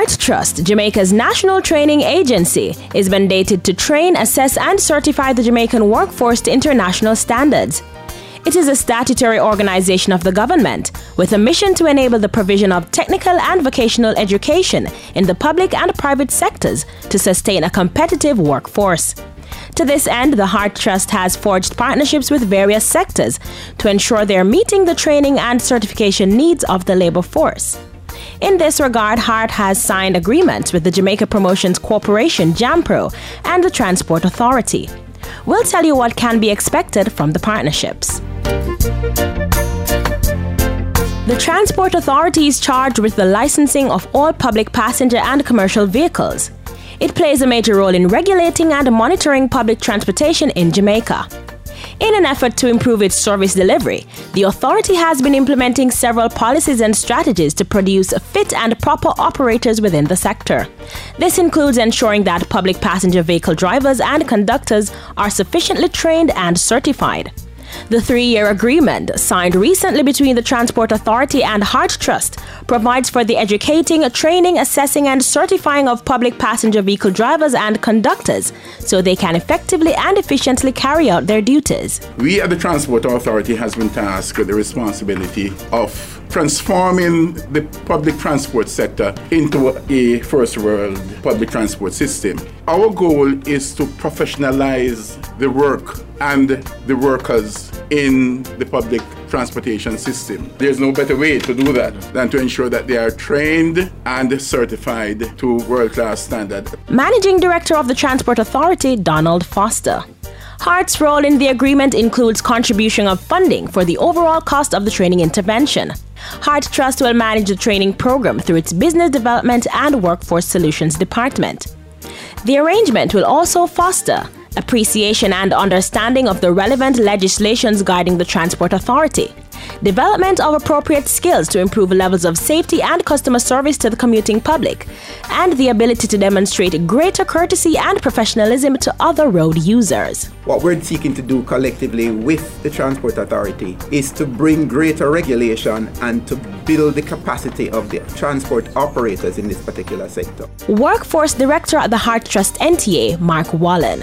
Heart Trust, Jamaica's national training agency, is mandated to train, assess, and certify the Jamaican workforce to international standards. It is a statutory organization of the government with a mission to enable the provision of technical and vocational education in the public and private sectors to sustain a competitive workforce. To this end, the Heart Trust has forged partnerships with various sectors to ensure they are meeting the training and certification needs of the labor force. In this regard, Heart has signed agreements with the Jamaica Promotions Corporation, JAMPRO, and the Transport Authority. We'll tell you what can be expected from the partnerships. The Transport Authority is charged with the licensing of all public passenger and commercial vehicles. It plays a major role in regulating and monitoring public transportation in Jamaica. In an effort to improve its service delivery, the authority has been implementing several policies and strategies to produce fit and proper operators within the sector. This includes ensuring that public passenger vehicle drivers and conductors are sufficiently trained and certified. The 3-year agreement, signed recently between the Transport Authority and Heart Trust, provides for the educating, training, assessing, and certifying of public passenger vehicle drivers and conductors so they can effectively and efficiently carry out their duties. We at the Transport Authority has been tasked with the responsibility of transforming the public transport sector into a first world public transport system. Our goal is to professionalize the work and the workers in the public transportation system. There's no better way to do that than to ensure that they are trained and certified to world-class standard. Managing Director of the Transport Authority, Donald Foster. Heart's role in the agreement includes contribution of funding for the overall cost of the training intervention. Heart Trust will manage the training program through its Business Development and Workforce Solutions Department. The arrangement will also foster appreciation and understanding of the relevant legislations guiding the Transport Authority, development of appropriate skills to improve levels of safety and customer service to the commuting public, and the ability to demonstrate greater courtesy and professionalism to other road users. What we're seeking to do collectively with the Transport Authority is to bring greater regulation and to build the capacity of the transport operators in this particular sector. Workforce Director at the Heart Trust NTA, Mark Wallen.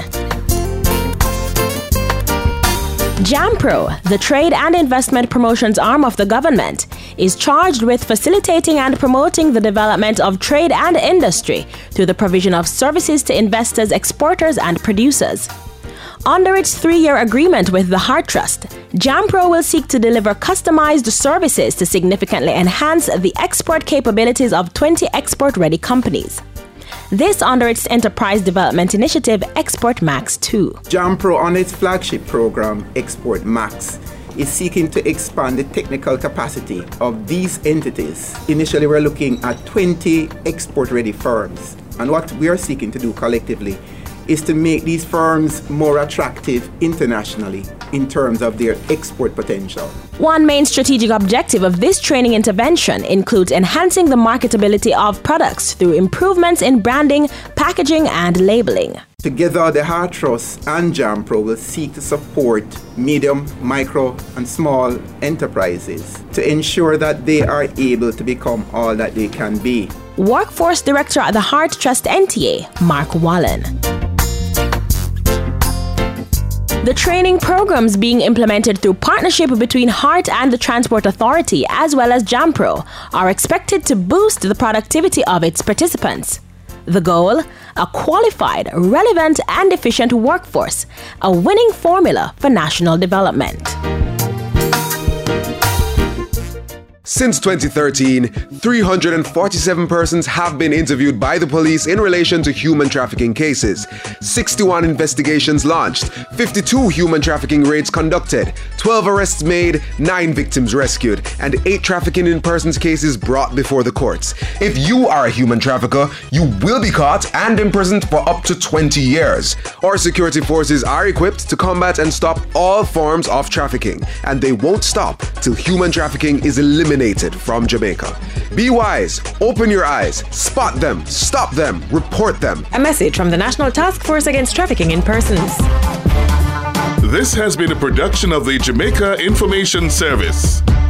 JAMPRO, the trade and investment promotions arm of the government, is charged with facilitating and promoting the development of trade and industry through the provision of services to investors, exporters, and producers. Under its 3-year agreement with the Heart Trust, JAMPRO will seek to deliver customized services to significantly enhance the export capabilities of 20 export-ready companies. This under its enterprise development initiative, Export Max 2. JAMPRO, on its flagship program, Export Max, is seeking to expand the technical capacity of these entities. Initially, we're looking at 20 export-ready firms. And what we are seeking to do collectively is to make these firms more attractive internationally in terms of their export potential. One main strategic objective of this training intervention includes enhancing the marketability of products through improvements in branding, packaging, and labeling. Together, the Heart Trust and JAMPRO will seek to support medium, micro, and small enterprises to ensure that they are able to become all that they can be. Workforce Director at the Heart Trust NTA, Mark Wallen. The training programs being implemented through partnership between Heart and the Transport Authority as well as JAMPRO are expected to boost the productivity of its participants. The goal? A qualified, relevant, and efficient workforce, a winning formula for national development. Since 2013, 347 persons have been interviewed by the police in relation to human trafficking cases. 61 investigations launched, 52 human trafficking raids conducted, 12 arrests made, 9 victims rescued, and 8 trafficking in persons cases brought before the courts. If you are a human trafficker, you will be caught and imprisoned for up to 20 years. Our security forces are equipped to combat and stop all forms of trafficking, and they won't stop till human trafficking is eliminated from Jamaica. Be wise, open your eyes, spot them, stop them, report them. A message from the National Task Force Against Trafficking in Persons. This has been a production of the Jamaica Information Service.